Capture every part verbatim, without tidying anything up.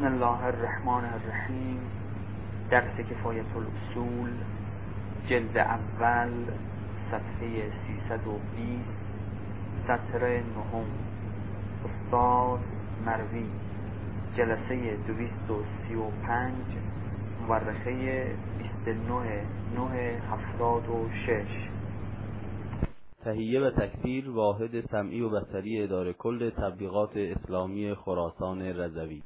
بسم الله الرحمن الرحیم. درس کفایت الاصول، جلد اول، صفحه سیصد و بیست، سطر نهم. استاد مروی، جلسه دویست و سی و پنج، مورخه بیست و نه نه هفتاد و شش. تهیه و تکثیر واحد سمعی و بصری اداره کل تبلیغات اسلامی خراسان رضوی.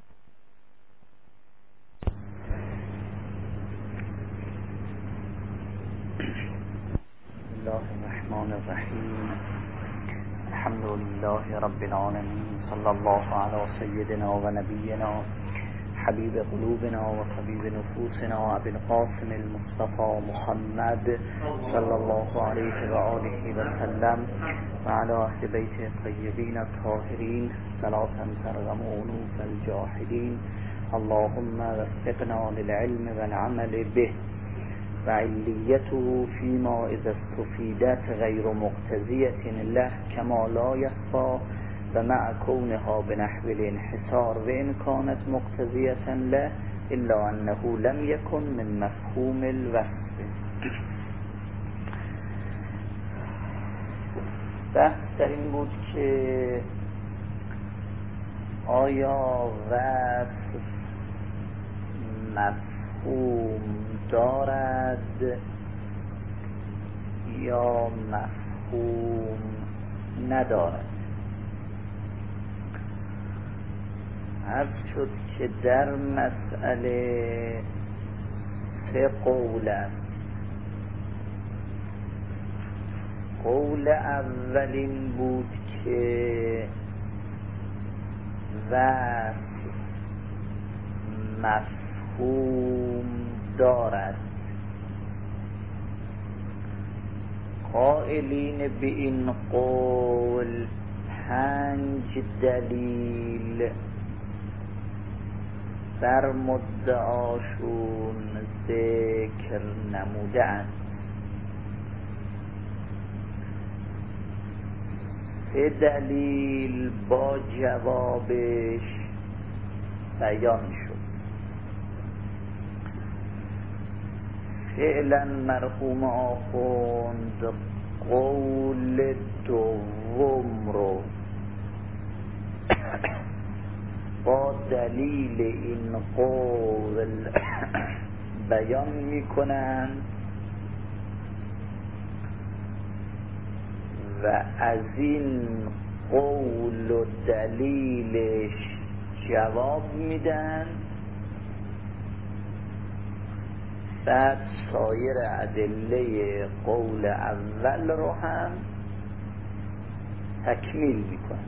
بسم الله الرحمن الرحیم. الحمد لله رب العالمین. صلی الله علی سیدنا و نبینا حبیب قلوبنا و طبیب نفوسنا ابی القاسم المصطفى محمد صلی الله علیه و آله و سلم و علی اهل بیت الطیبین الطاهرین صلاة ترغم انوف الجاحدین. اللهم وفقنا للعلم والعمل به و علیته فيما اذا استفیدت غیر مقتضیة له کما لا یخفی و مع کونها بنحو الانحصار و ان كانت مقتضیة له الا انه لم یکن من مفهوم الوصف. بحث در این بود که آیا وصف مفهوم دارد یا مفهوم ندارد. عرض شد که در مسئله سه قول است. قول اولین بود که وصف مفهوم دارد. قائلین به این قول پنج دلیل بر مدعاشون ذکر نمودند. سه دلیل با جوابش بیان شد. فعلا مرحوم آخوند قول دوم رو با دلیل این قول بیان میکنن و از این قول و دلیلش جواب میدن. بعد سایر ادله قول اول رو هم تکمیل میکنن.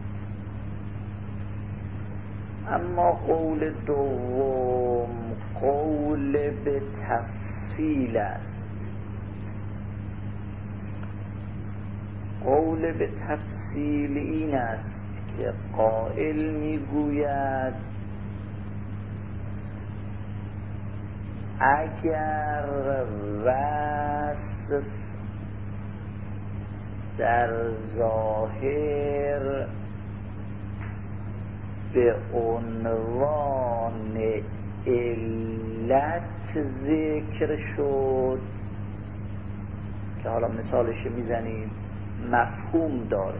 اما قول دوم قول به تفصیل است. قول به تفصیل این است که قائل میگوید اگر وصف در ظاهر به عنوان علت ذکر شد که حالا مثالش میزنیم، مفهوم داره،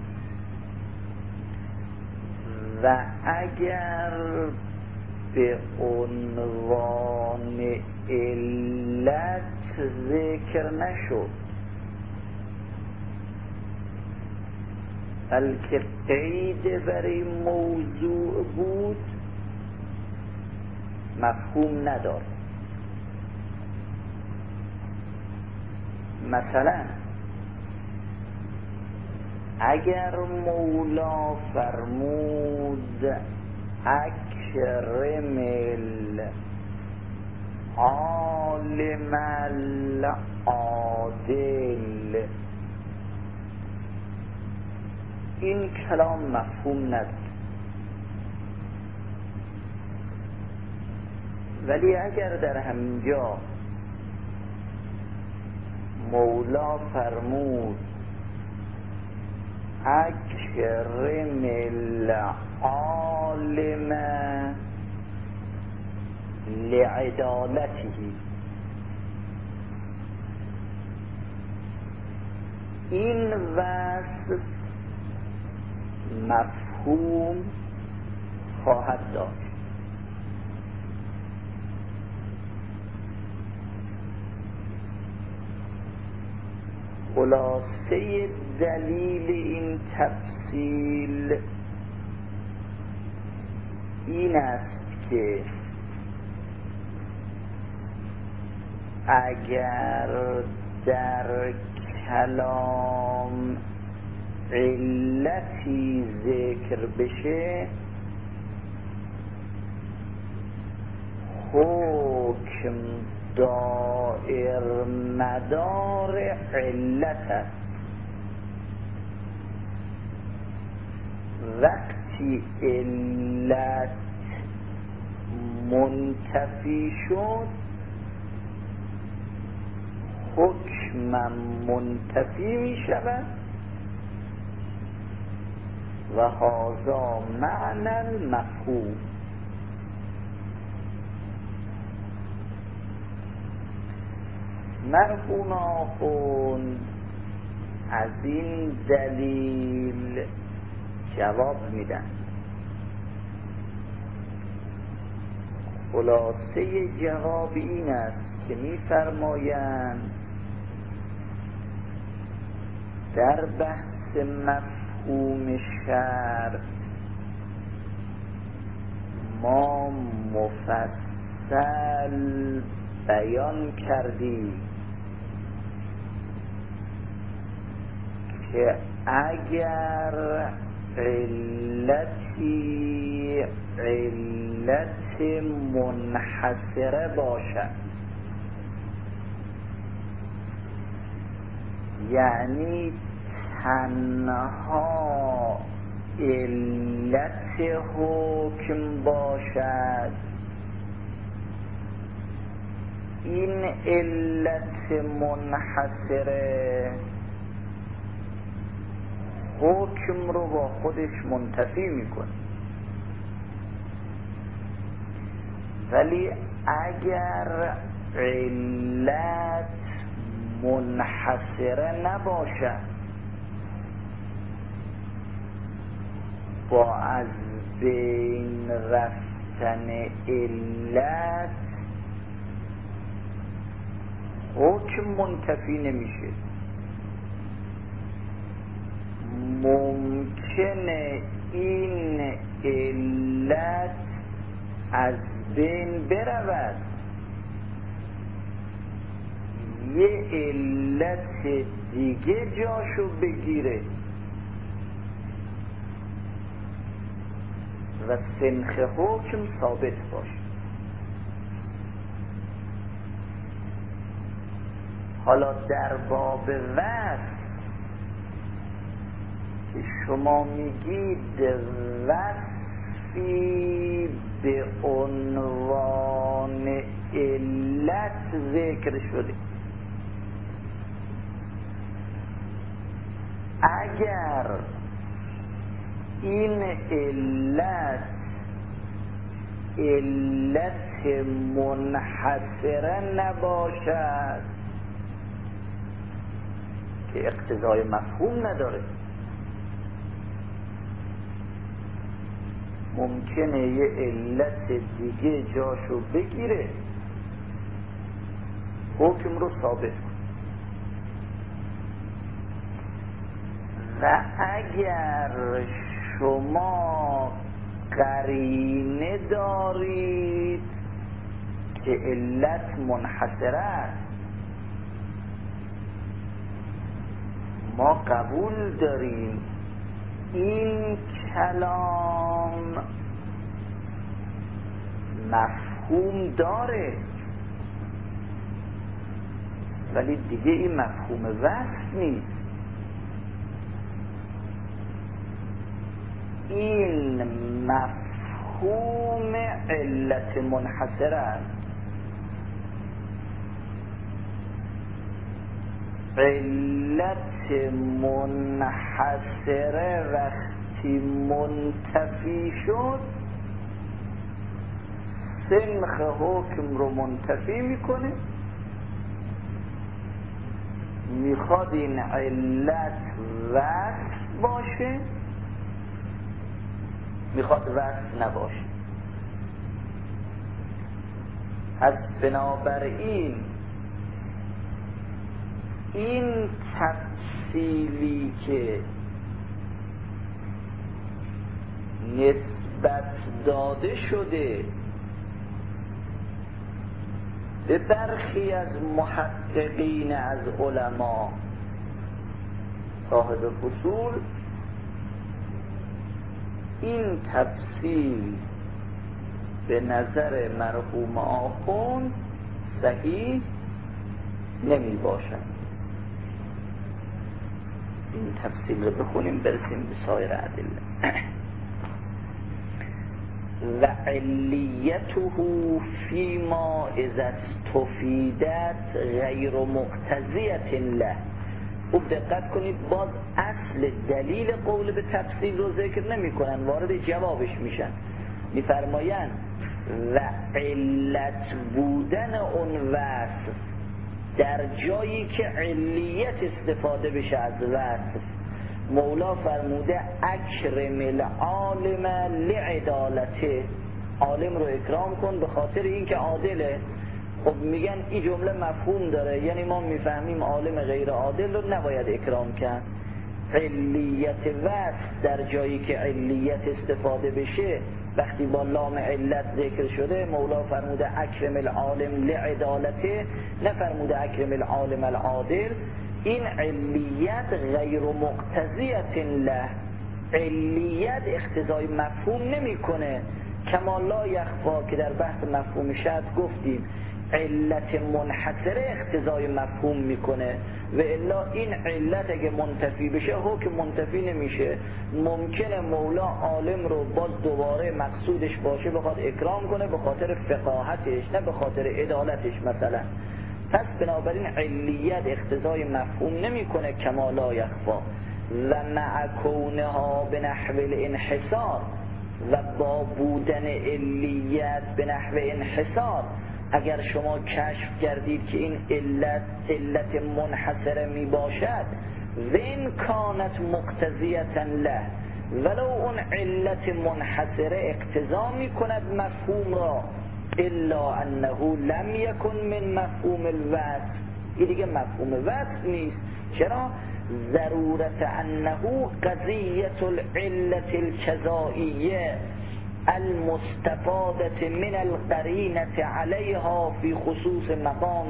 و اگر به عنوان علت ذکر نشد بلکه قید بر این موضوع بود، مفهوم نداره. مثلا اگر مولا فرمود اکرم العالم العادل، این کلام مفهوم نداره. ولی اگر در همینجا مولا فرمود اکرم العالم لعدالته. این وصف مفهوم خواهد داشت. خلاصه دلیل این تفصیل این است که اگر در کلام علتی ذکر بشه، حکم دائر مدار علت است. وقتی علت منتفی شد، حکم منتفی می شود و هذا معنی المفهوم. مرحوم آخوند از این دلیل جواب میدن. خلاصه جواب این است که میفرمایند در بحث مفهوم شرع ما مفصل بیان کردیم که اگر علتی علت منحصره باشد، یعنی تنها علت حکم باشد، این علت منحصره حکم رو با خودش منتفی میکنه. ولی اگر علت منحصره نباشد، با از بین رفتن علت حکم منتفی نمیشه. ممکنه این علت از بین برود، یه علت دیگه جاشو بگیره و سنخ حکم ثابت باشه. حالا در باب وصف که شما میگید وصفی به عنوان علت ذکر شده، اگر این علت علت منحصره نباشد که اقتضای مفهوم نداره، ممکنه یه علت دیگه جاشو بگیره، حکم رو ثابت کنه. و اگر شما قرینه دارید که علت منحصره است، ما قبول داریم این کلام مفهوم داره، ولی دیگه این مفهوم وصف نیست. این مفهوم علت منحصره است. علت منحصره وقتی منتفی شد، سنخ حکم رو منتفی میکنه، میخواد این علت وصف باشه، میخواد وصف نباشه. از بنابراین این تفصیلی که نسبت داده شده به برخی از محققین از علما صاحب فصول، این تفصیل به نظر مرحوم آخوند صحیح نمی باشد. این تفصیل رو بخونیم برسیم به سایر ادله. و علیته فیما اذا استفیدت غیر مقتضیت له. خوب دقت کنید، باز اصل دلیل قول به تفصیل رو ذکر نمی کنن، وارد جوابش میشن. میفرمایند و علت بودن اون وصف در جایی که علیت استفاده بشه از وصف، مولا فرموده اکرم العالم لعدالته، عالم رو اکرام کن به خاطر اینکه عادله. خب میگن این جمله مفهوم داره، یعنی ما میفهمیم عالم غیر عادل رو نباید اکرام کرد. علیت وصف در جایی که علیت استفاده بشه وقتی با لام علت ذکر شده، مولا فرموده اکرم العالم لعدالته، نفرموده اکرم العالم العادل. این علیت غیر مقتضیت له، علیت اقتضای مفهوم نمیکنه. کما لا یخفا که در بحث مفهوم شرط گفتیم علت منحصره اقتضای مفهوم میکنه، و الا این علت اگه منتفی بشه حکم منتفی نمیشه. ممکنه مولا عالم رو باز دوباره مقصودش باشه بخواد اکرام کنه به خاطر فقاهتش، نه به خاطر عدالتش مثلا. پس بنابراین علیت اقتضای مفهوم نمیکنه کما لا یخفا. و مع کونها به نحو الانحصار، و با بودن علیت به نحو انحصار، اگر شما کشف کردید که این علت علت منحصره می باشد، وین کانت مقتضیتا له، ولو اون علت منحصره اقتضا می کند مفهوم را، الا انه لم یکن من مفهوم الوصف، این دیگه مفهوم وصف نیست. چرا؟ ضرورت انه قضیت العلت الکذائیه المستفاده من القرینه علیها فی خصوص مقام.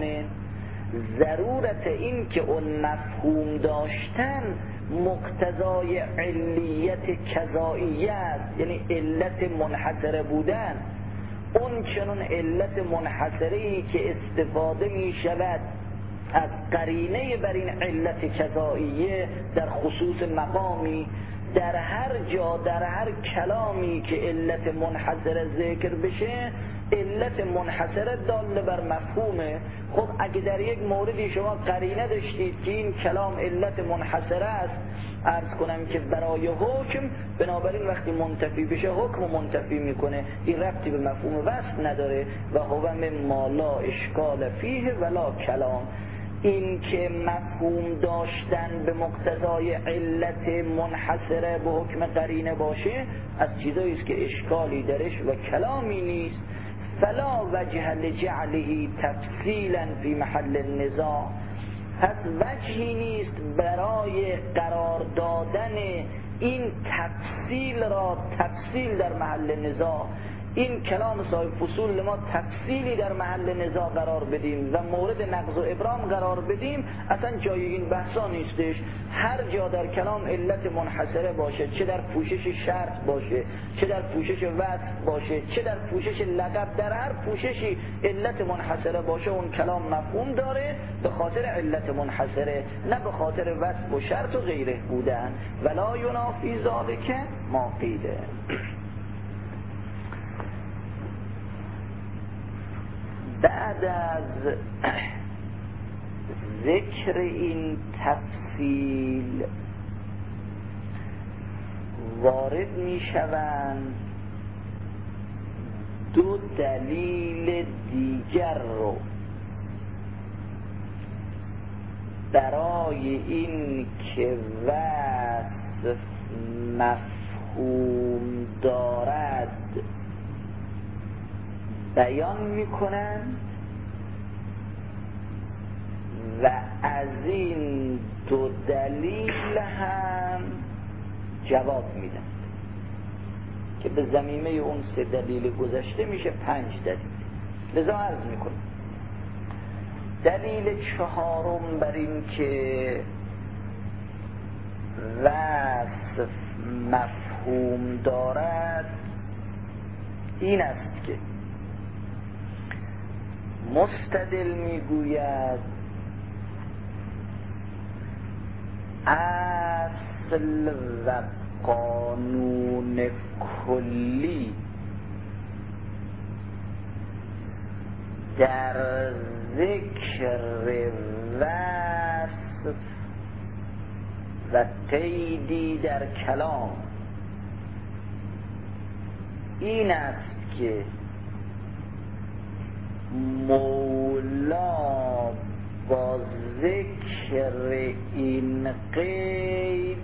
ضرورت این که اون مفهوم داشتن مقتضای علیت کذائیه است، یعنی علت منحصره بودن. اون چنون علت منحصری که استفاده می شود از قرینه بر این علت کذائیه در خصوص مقامی، در هر جا در هر کلامی که علت منحصره ذکر بشه، علت منحصره دال بر مفهومه. خب اگه در یک موردی شما قرینه داشتید که این کلام علت منحصره است، عرض کنم که برای حکم، بنابراین وقتی منتفی بشه حکم منتفی میکنه، این ربطی به مفهوم وصف نداره. و هو مما لا اشکال فیه ولا کلام. این که مفهوم داشتن به مقتضای علت منحصره به حکم قرینه باشه از چیزایی است که اشکالی درش و کلامی نیست. فلا وجه لجعله تفصیلا فی محل النزاع، پس وجهی نیست برای قرار دادن این تفصیل را تفصیل در محل نزاع. این کلام صاحب فصول ما تفصیلی در محل نزاع قرار بدیم و مورد نقض و ابرام قرار بدیم، اصلا جای این بحثا نیستش. هر جا در کلام علت منحصره باشه، چه در پوشش شرط باشه، چه در پوشش وصف باشه، چه در پوشش لقب، در هر پوششی علت منحصره باشه اون کلام مفهوم داره به خاطر علت منحصره، نه به خاطر وصف و شرط و غیره بودن. ولا ینافی ذالک ما قیله. بعد از ذکر این تفصیل وارد می شوند دو دلیل دیگر رو برای این که وصف مفهوم دارد بیان میکنند و از این دو دلیل هم جواب میدن که به ضمیمه اون سه دلیل گذشته میشه پنج دلیل. لذا عرض میکنم دلیل چهارم بر این که وصف مفهوم دارد این است که مستدل میگوید اصل و قانون کلی در ذکر وصف و قیدی در کلام این است که مولا با ذکر این قید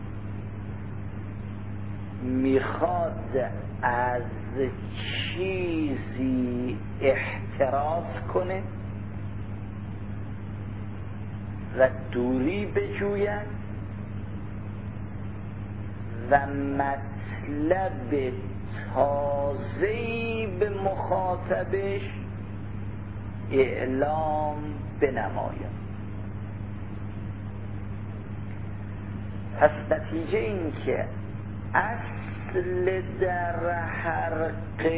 میخواد از چیزی احتراز کنه و دوری بجوید و مطلب تازه‌ای به مخاطبش اعلام بنماید. پس نتیجه این که اصل در هر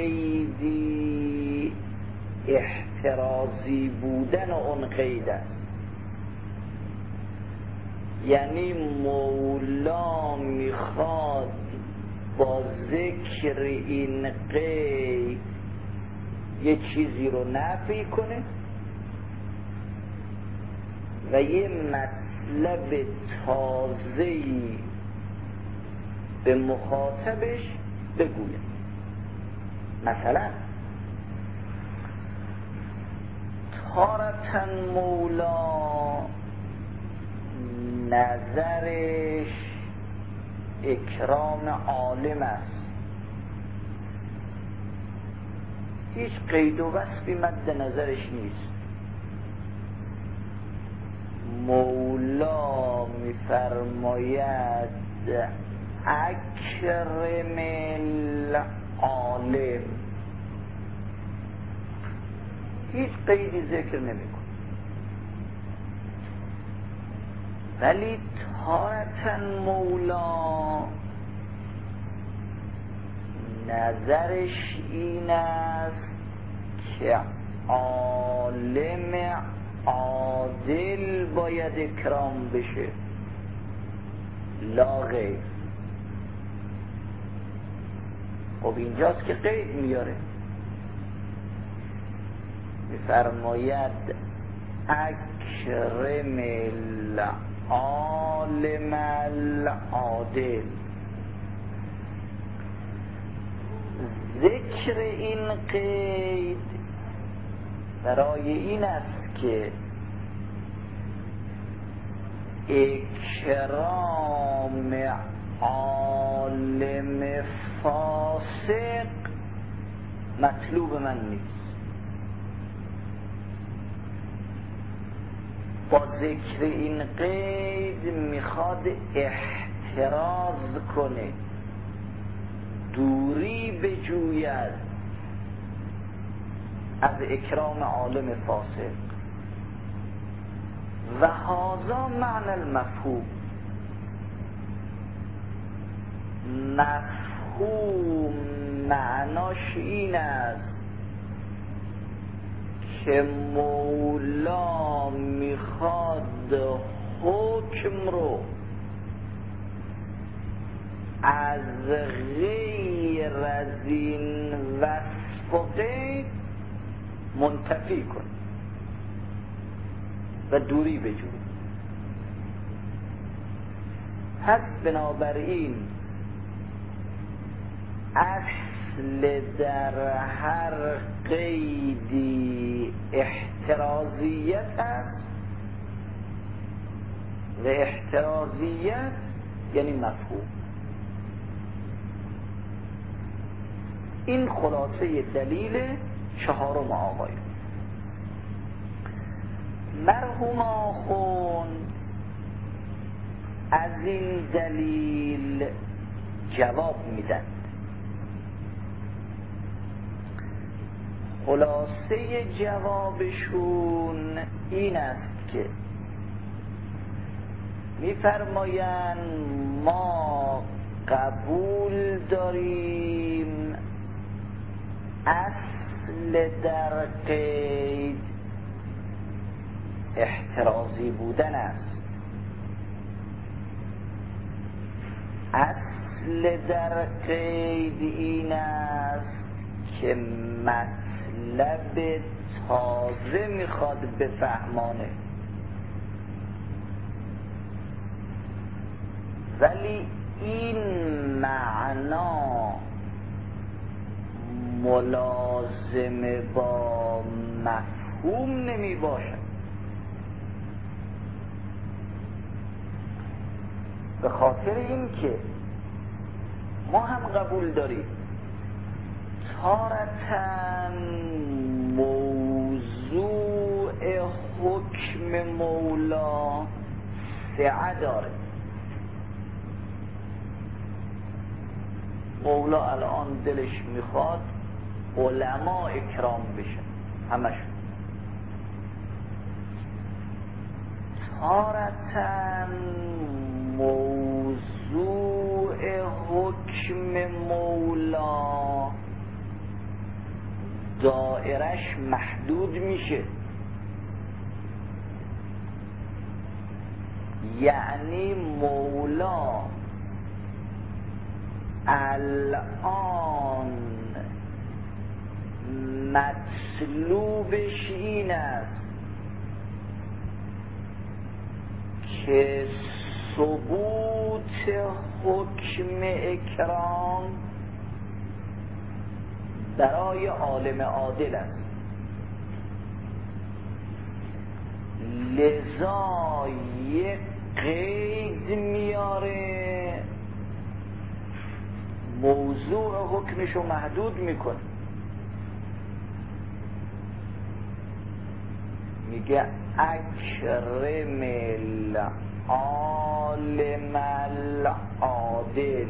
قیدی احترازی بودن اون قید است، یعنی مولا میخواد با ذکر این قید یه چیزی رو نفی کنه و یه مطلب تازه‌ای به مخاطبش بگوید. مثلا تارةً مولا نظرش اکرام عالم است، هیچ قید و وصفی مد نظرش نیست. مولا میفرماید اکرم العالم، هیچ قیدی ذکر نمیکنه، ولی تارةً مولا نظرش این است که عالم عادل باید اکرام بشه، لا غیر. خب اینجاست که قید میاره، میفرماید اکرم العالم العادل. ذکر این قید برای این است که اکرام عالم فاسق مطلوب من نیست. با ذکر این قید میخواد احتراز کنه، دوری بجوید از اکرام عالم فاسق. و هذا معنی المفهوم، مفهوم معناش این است که مولا میخواد حکم رو از غیر از این وصف و قید منتفی کنه و دوری بجوید. پس بنابراین اصل اصل در هر قیدی احترازیت است و احترازیت یعنی مفهوم. این خلاصه دلیل چهارم آقایون. مرحوم آخون از این دلیل جواب میدن. خلاصه جوابشون این است که میفرمایند ما قبول داریم اصل در قید احترازی بودن است. اصل در قید این است که مطلب تازه میخواد بفهمانه، ولی این معنا ملازم با مفهوم نمی باشد. به خاطر این که ما هم قبول داریم تارتاً موضوع حکم مولا سعه داره. مولا الان دلش میخواد علما اکرام بشن همشون. تارتاً موضوع حکم مولا دائرش محدود میشه، یعنی مولا الان مطلوبش این است که ثبوت حکم اکرام برای عالم عادل است. لذا یک قید میاره، موضوع حکمشو محدود میکنه. میگه اکرم العالم العادل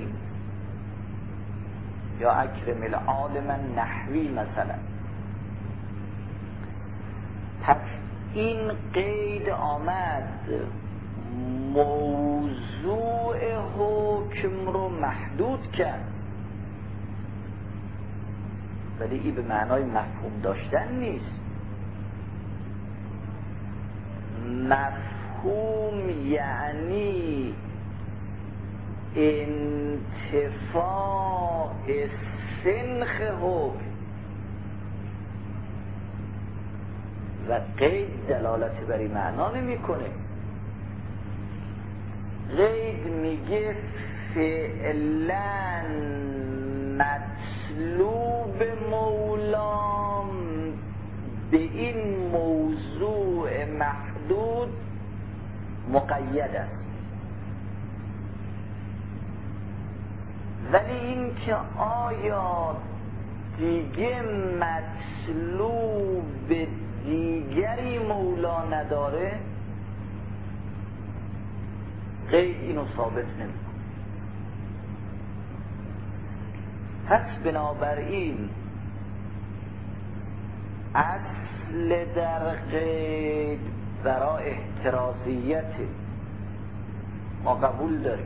یا اکرم العالم النحوی مثلا. پس این قید آمد موضوع حکم رو محدود کرد، ولی این به معنای مفهوم داشتن نیست. مفهوم یعنی انتفاع سنخ حکم و قید دلالت بر این معنا نمی کنه. قید میگه فعلا مطلوب مولام به این موضوع محدود مقید است، ولی این که آیا دیگه مطلوب دیگری مولا نداره، قید اینو ثابت نمی‌کنه. پس بنابراین اصل در قید برای احترازیت ما قبول داریم.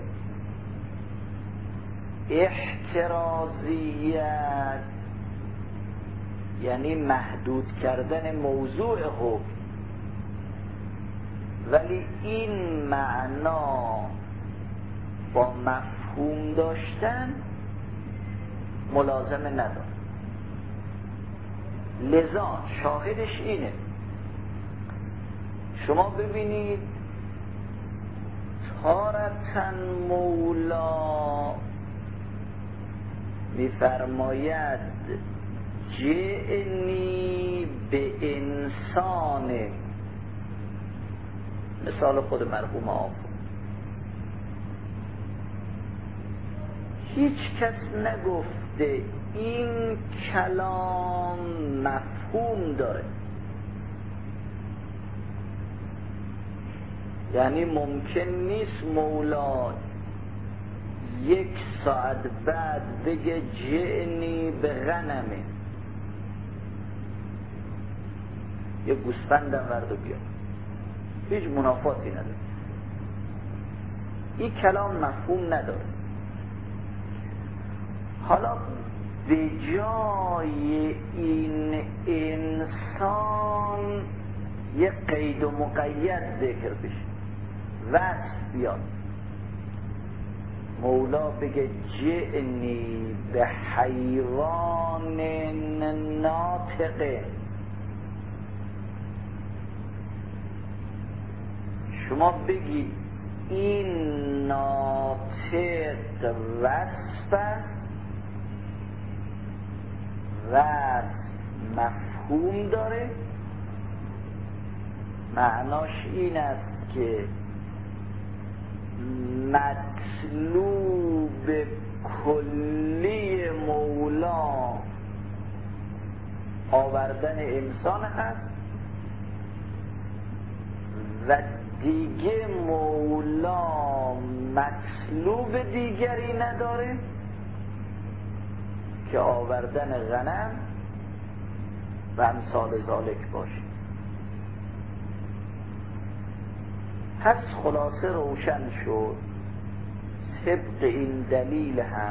احترازیت یعنی محدود کردن موضوع حکم، ولی این معنا با مفهوم داشتن ملازمه نداره. لذا شاهدش اینه، شما ببینید تارتن مولا میفرماید جئنی به انسان، مثال خود مرحوم آقا. هیچ کس نگفته این کلام مفهوم داره. یعنی ممکن نیست مولا یک ساعت بعد بگه جئنی به غنمه، یه گوسفندم ورد و بیا، هیچ منافاتی نداره. این کلام مفهوم نداره. حالا به جای این انسان یه قید و مقید ذکر بشه، وصف بیاد، مولا بگه جئنی به حیوان ناطقه. شما بگید این ناطق وصف است، وصف مفهوم داره، معناش این است که مطلوب کلی مولا آوردن انسان هست و دیگه مولا مطلوب دیگری نداره که آوردن غنم و امثال ذالک باشه. پس خلاصه روشن شد طبق این دلیل هم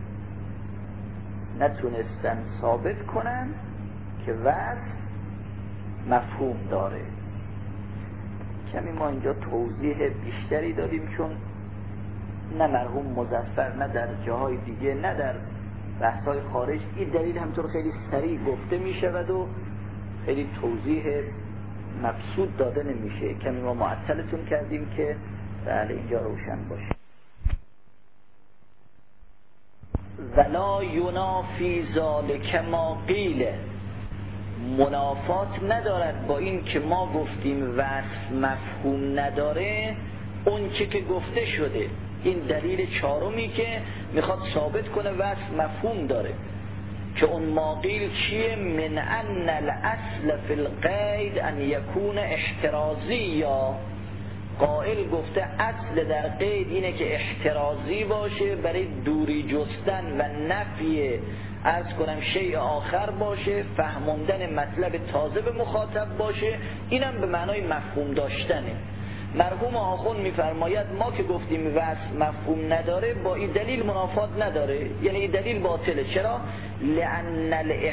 نتونستن ثابت کنن که وصف مفهوم داره. کمی ما اینجا توضیح بیشتری دادیم، چون نه مرحوم مظفر نه در جاهای دیگه نه در بحث‌های خارج این دلیل همطور خیلی سریع گفته می شود و خیلی توضیح مقصود داده نمیشه. کمی ما معطلتون کردیم که بله اینجا روشن باشه. ولا ینافی ذالک ما قیل، منافات ندارد با این که ما گفتیم وصف مفهوم نداره اون چه که گفته شده. این دلیل چهارمی که میخواد ثابت کنه وصف مفهوم داره، که اون ماقیل چیه؟ من ان الاصل فی القید ان یکون احترازی. یا قائل گفته اصل در قید اینه که احترازی باشه، برای دوری جستن و نفی عرض کنم شیء آخر باشه، فهموندن مطلب تازه به مخاطب باشه. اینم به معنای مفهوم داشتنه. مرحوم آخوند میفرماید ما که گفتیم وصف مفهوم نداره با این دلیل منافات نداره، یعنی این دلیل باطله. چرا؟ لأن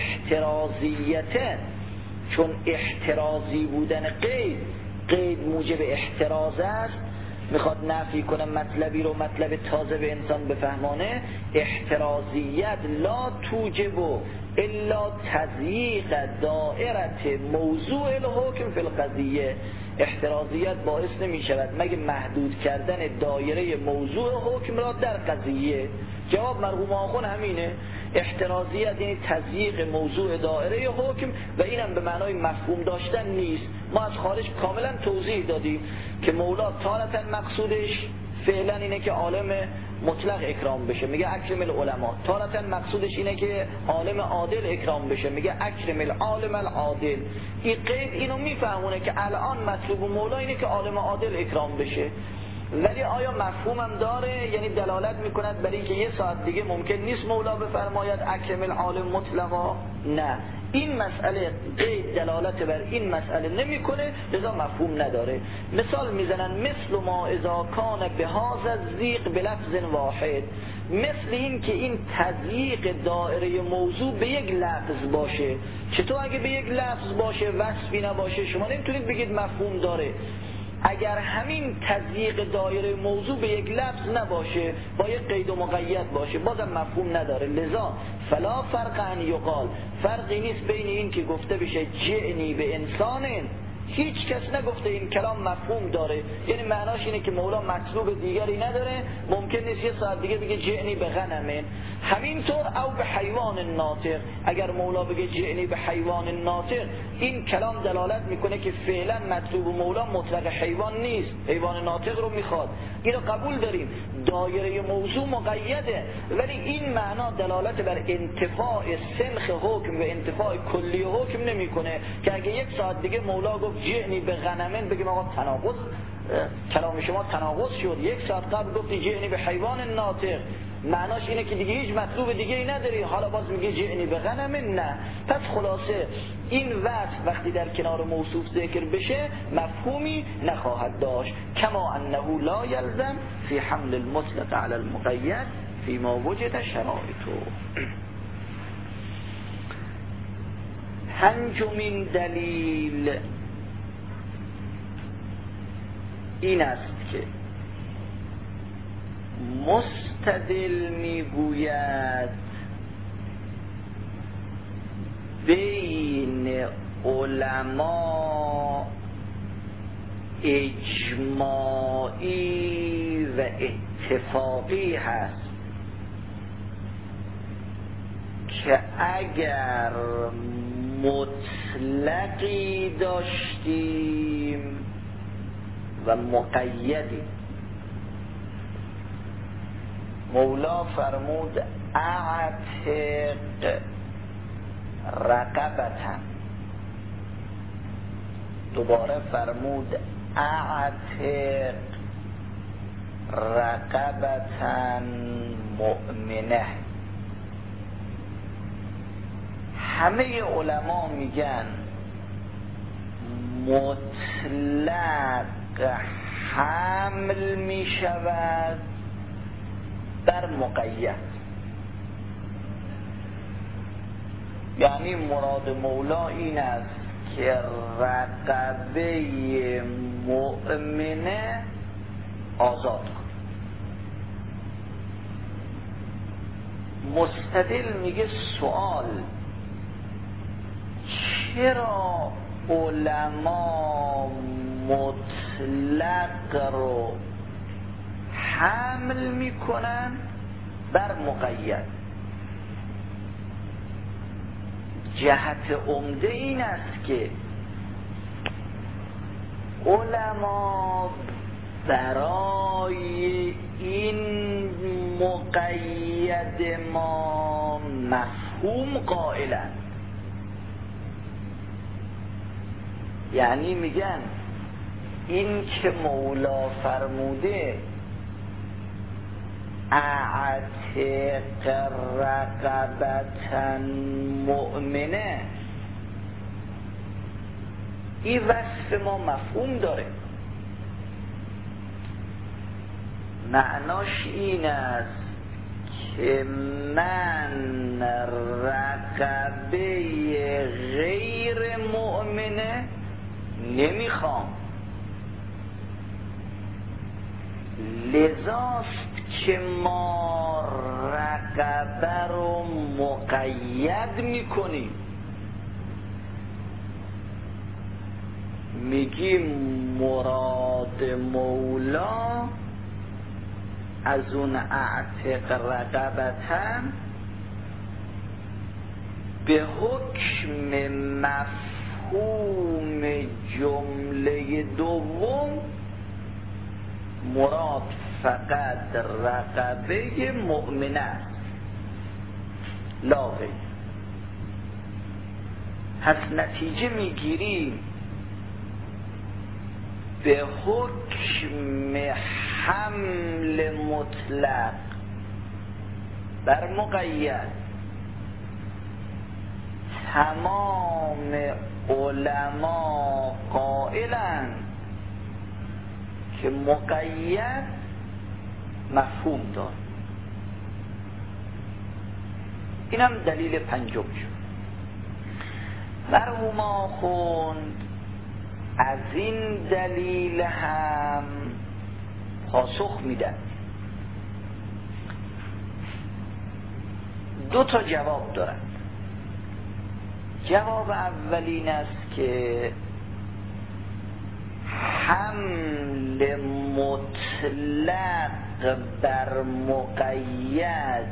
الاحترازیت، چون احترازی بودن قید، قید موجب احتراز است، میخواد نفی کنه مطلبی رو مطلب تازه به انسان بفهمانه. احترازیت لا توجب الا تضییق دائره موضوع الحکم فی القضیه. احترازیت باعث نمی شود مگه محدود کردن دایره موضوع حکم را در قضیه. جواب مرحوم آخوند همینه. احترازیت یعنی تضییق موضوع دایره حکم و اینم به معنای مفهوم داشتن نیست. ما از خارج کاملا توضیح دادیم که مولا تارتا مقصودش فعلا اینه که عالم مطلق اکرام بشه، میگه اکرم العلماء. تارتا مقصودش اینه که عالم عادل اکرام بشه، میگه اکرم العالم العادل. این قید اینو میفهمونه که الان مطلوب مولا اینه که عالم عادل اکرام بشه. ولی آیا مفهومم داره؟ یعنی دلالت میکند برای اینکه یه ساعت دیگه ممکن نیست مولا بفرماید اکرم العالم مطلقا؟ نه، این مسئله قید دلالت بر این مسئله نمیکنه، لذا مفهوم نداره. مثال میزنن مثل ما اذا کان بهذا الضیق بلفظ واحد، مثل این که این تضییق دایره موضوع به یک لفظ باشه. چطور اگه به یک لفظ باشه وصفی نباشه شما نمیتونید بگید مفهوم داره؟ اگر همین تضییق دایره موضوع به یک لفظ نباشه، با یک قید و مقید باشه، بازم مفهوم نداره. لذا فلا فرق ان یقال، فرقی نیست بین این که گفته بشه جئنی به انسان هیچ کس نگفته این کلام مفهوم داره، یعنی معناش اینه که مولا مطلوب دیگری نداره، ممکن نیست یه ساعت دیگه بگه جئنی به غنمه. همینطور او به حیوان ناطق، اگر مولا بگه جئنی به حیوان ناطق، این کلام دلالت میکنه که فعلا مطلوب مولا مطلق حیوان نیست، حیوان ناطق رو میخواد. اینو قبول داریم، دایره موضوع مقیده، ولی این معنا دلالت بر انتفاع سنخ حکم و انتفاع کلی حکم نمیکنه که اگه یک ساعت دیگه مولا گفت جئنی به غنمن بگیم آقا تناقض، کلام شما تناقض شد، یک ساعت قبل گفتی جئنی به حیوان ناطق، معناش اینه که دیگه هیچ مطلوب دیگه ای نداری، حالا باز میگه جئنی به غنمن. نه، پس خلاصه این وصف وقتی در کنار موصوف ذکر بشه مفهومی نخواهد داشت، کما انه لا یلزم فی حمل المطلق علی المقید فیما وجد شرایطه. پنجمین دلیل این است که مستدل میگوید بین علما اجماعی و اتفاقی هست که اگر مطلقی داشتیم و مقیدی، مولا فرمود اعتق رقبتن، دوباره فرمود اعتق رقبتن مؤمنه. همه علما میگن مطلق حمل میشود بر مقید، یعنی مراد مولا این است که رقبه مؤمنه آزاد کن. مستدل میگه سوال چرا علما مطلق رو حمل میکنن بر مقید؟ جهت عمده این است که علما برای این مقید ما مفهوم قائلند، یعنی میگن این که مولا فرموده اعتق رقبتن مؤمنه، این وصف ما مفهوم داره، معناش این است که من رقبه غیر مؤمنه نمیخوام، لذاست که ما رقبه رو مقید میکنیم، میگیم مراد مولا از اون اعتق رقبتن به حکم مفهوم جمله دوم مراد فقط رقبه مؤمنه است، لا غیر. پس نتیجه میگیریم به حکم حمل مطلق بر مقید تمام علما قائلند که مقید مفهوم دار. اینم دلیل پنجم شد. مرحوما خوند از این دلیل هم پاسخ میدن. دو تا جواب دارن. جواب اولین است که حمل مطلق بر مقید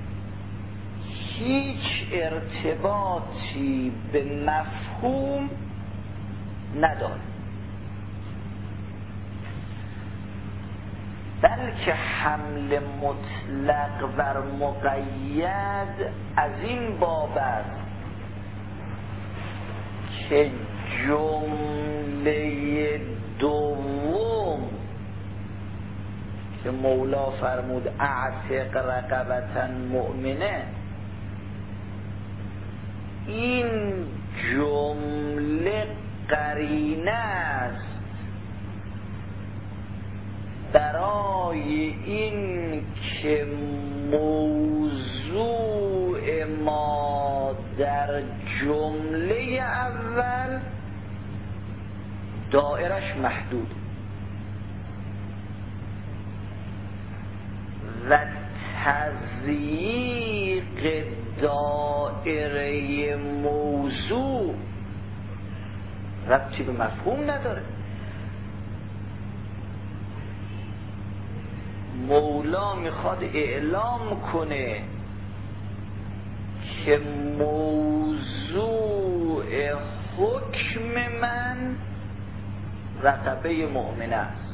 هیچ ارتباطی به مفهوم نداره، بلکه حمل مطلق بر مقید از این باب است که جمله دوم که مولا فرمود اعتق رقبة مؤمنه، این جمله قرینه است برای این که موضوع ما در جمله اول دائرش محدود و تضییق دائره موضوع ربطی به مفهوم نداره. مولا میخواد اعلام کنه که موضوع حکم من رقبه مؤمنه است،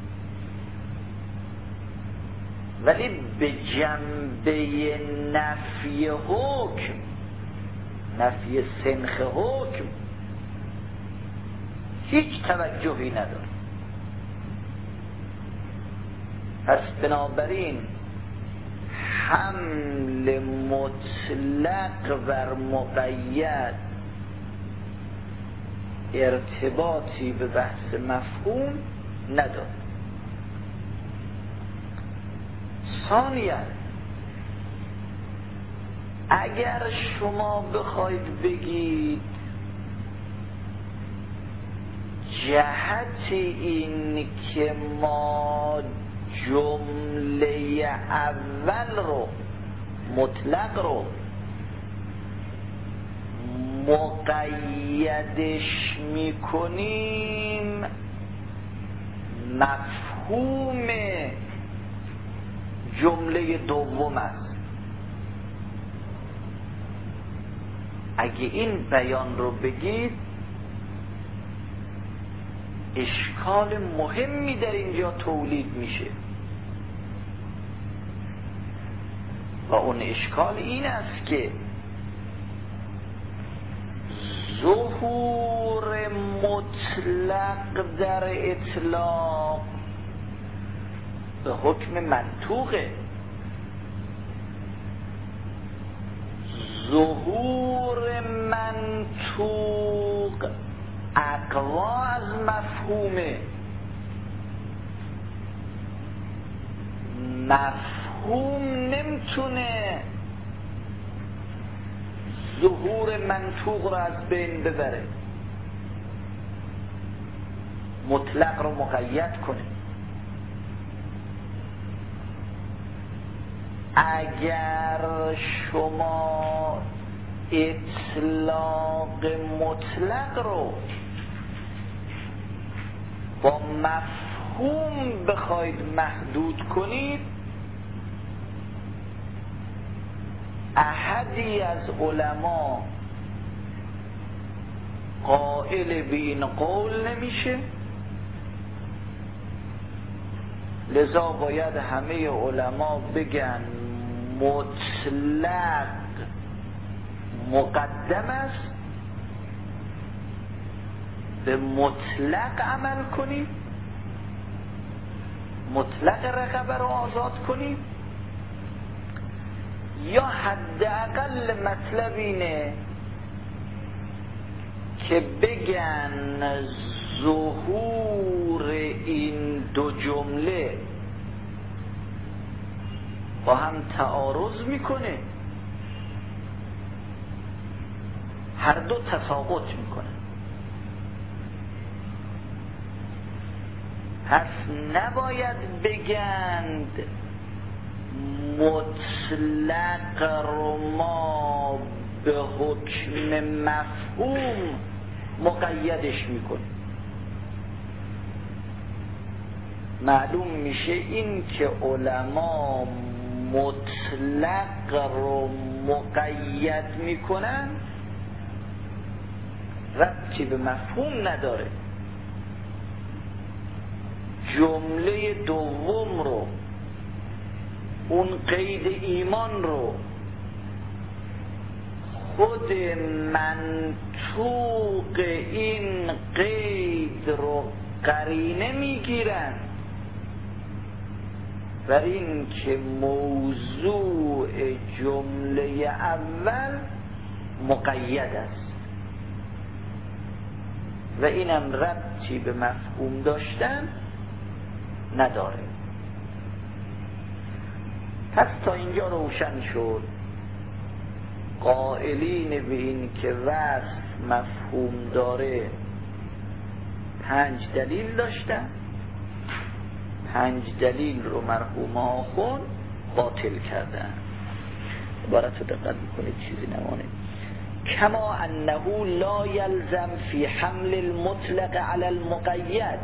ولی به جنبه نفی حکم، نفی سنخ حکم هیچ توجهی نداره. پس بنابراین حمل مطلق بر مقید ارتباطی به بحث مفهوم نداره. ثانیاً اگر شما بخواید بگید جهت این که ما جمله اول رو مطلق رو مقیدش میکنیم مفهوم جمله دوم است، اگه این بیان رو بگید اشکال مهمی در اینجا تولید میشه و اون اشکال این است که ظهور مطلق در اطلاق به حکم منطوقه، ظهور منطوق اقوا از مفهومه، مفهوم نمیتونه ظهور منطوق رو از بین ببره، مطلق رو مقید کنه. اگر شما اطلاق مطلق رو با مفهوم بخواید محدود کنید، احدی از علما قائل به این قول نمیشه، لذا باید همه علما بگن مطلق مقدم است، به مطلق عمل کنید، مطلق رقبه رو آزاد کنید، یا حداقل مطلب اینه که بگن ظهور این دو جمله با هم تعارض میکنه، هر دو تساقط میکنه. پس نباید بگند مطلق رو ما به حکم مفهوم مقیدش میکنیم، معلوم میشه این که علما مطلق رو مقید میکنن ربطی به مفهوم نداره. جمله دوم رو، اون قید ایمان رو، خود منطوق این قید رو قرینه میگیرن بر این که موضوع جمله اول مقید است و اینم ربطی به مفهوم داشتن نداره. پس تا اینجا روشن شد قائلین به این که وصف مفهوم داره پنج دلیل داشتن، پنج دلیل رو مرحوم آخون باطل کردن. عبارت رو دقت میکنید چیزی نمانه. کما انه لا یلزم فی حمل المطلق علی المقید،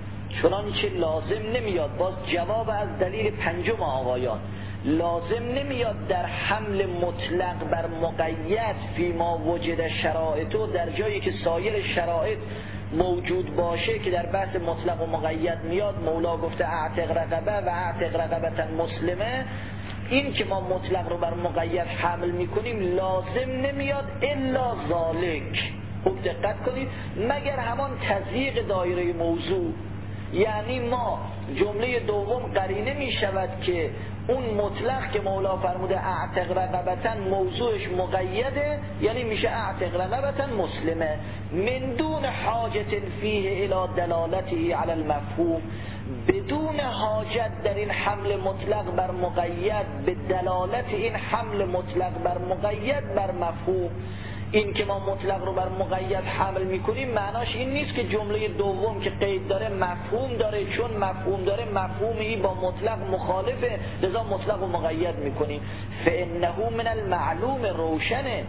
چنانچه لازم نمیاد، باز جواب از دلیل پنجم آقایان، لازم نمیاد در حمل مطلق بر مقید فی ما وجد شرائطو، در جایی که سایر شرایط موجود باشه که در بحث مطلق و مقید میاد. مولا گفته اعتق رقبه و اعتق رقبتا مسلمه، این که ما مطلق رو بر مقید حمل میکنیم لازم نمیاد الا ذالک. خوب دقت کنید، مگر همان تضییق دایره موضوع. یعنی ما جمله دوم قرینه میشود که اون مطلق که مولا فرموده اعتق رقبتا موضوعش مقیده، یعنی میشه اعتق رقبتا مسلمه، من دون حاجت فیه الی دلالته علی المفهوم، بدون حاجت در این حمل مطلق بر مقید به دلالت این حمل مطلق بر مقید بر مفهوم. این که ما مطلق رو بر مقید حمل میکنیم معناش این نیست که جمله دوم که قید داره مفهوم داره، چون مفهوم داره مفهومی با مطلق مخالفه لذا مطلق رو مقید میکنیم. فانه من المعلوم روشنه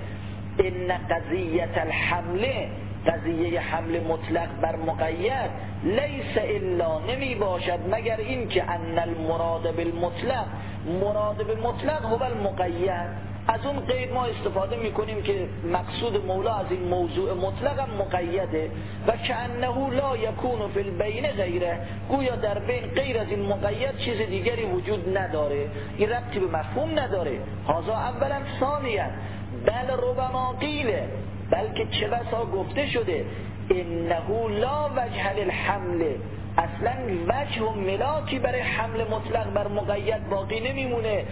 ان قضیه الحمله، قضیه حمل مطلق بر مقید لیس الا، نمی باشد مگر این که ان المراد بالمطلق، مراد به مطلق هو المقید. از اون قید ما استفاده میکنیم که مقصود مولا از این موضوع مطلق هم مقیده و کأنه لا یکون فی البین غیره، گویا در بین غیر از این مقید چیز دیگری وجود نداره. این ربطی به مفهوم نداره. هذا اولا. ثانیا بل ربما قیله، بلکه چه بسا گفته شده انه لا وجه للحمل، اصلا وجه و ملاکی برای حمل مطلق بر مقید باقی نمیمونه.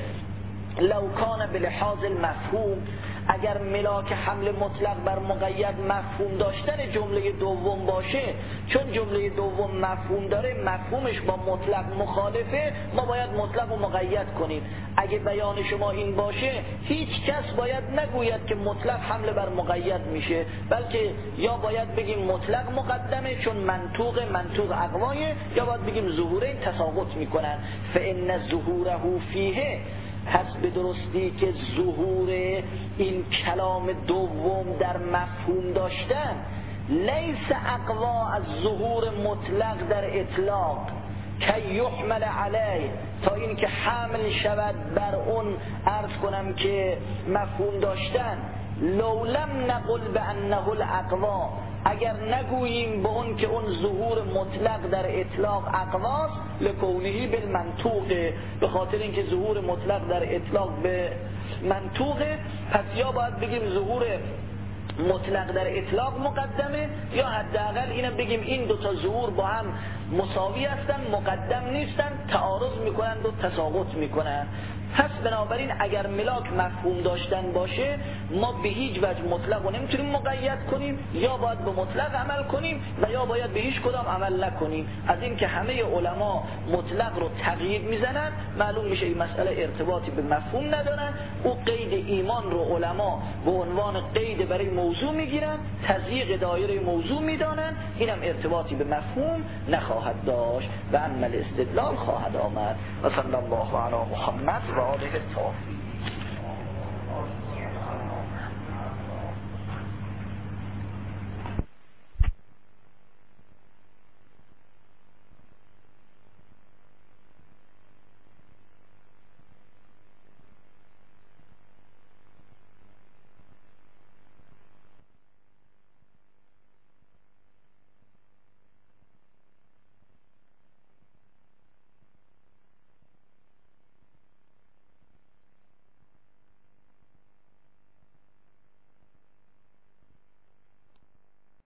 لو کان بلحاظ المفهوم، اگر ملاک حمل مطلق بر مقید مفهوم داشتن جمله دوم باشه، چون جمله دوم مفهوم داره مفهومش با مطلق مخالفه، ما باید مطلق و مقید کنیم. اگه بیان شما این باشه هیچ کس باید نگوید که مطلق حمل بر مقید میشه، بلکه یا باید بگیم مطلق مقدمه چون منطوق منطوق اقوایه، یا باید بگیم ظهوره تساقط میکنن. فان ظهوره فیه، پس به درستی که ظهور این کلام دوم در مفهوم داشتن لیس اقوا از ظهور مطلق در اطلاق که یحمل علیه، تا این که حمل شود بر اون عرض کنم که مفهوم داشتن. لو لم نقل بانه الاقوا، اگر نگوییم به اون که اون ظهور مطلق در اطلاق اقواست، لکونهی بالمنطوقه، به خاطر اینکه ظهور مطلق در اطلاق به منطوقه، پس یا باید بگیم ظهور مطلق در اطلاق مقدمه، یا حداقل اینم بگیم این دو تا ظهور با هم مساوی هستن، مقدم نیستن، تعارض میکنن و تساقط میکنن. پس بنابراین اگر ملاک مفهوم داشتن باشه ما به هیچ وجه مطلق رو نمیتونیم مقید کنیم، یا باید به مطلق عمل کنیم و یا باید به هیچ کدام عمل نکنیم. از این که همه علما مطلق رو تقیید میزنن معلوم میشه این مسئله ارتباطی به مفهوم ندارن. او قید ایمان رو علما به عنوان قید برای موضوع میگیرن، تضییق دایره موضوع میدانن، اینم ارتباطی به مفهوم نخواهد داشت و عمل استدلال خواهد آمد. و صلی الله علی محمد و آله الطاهرین.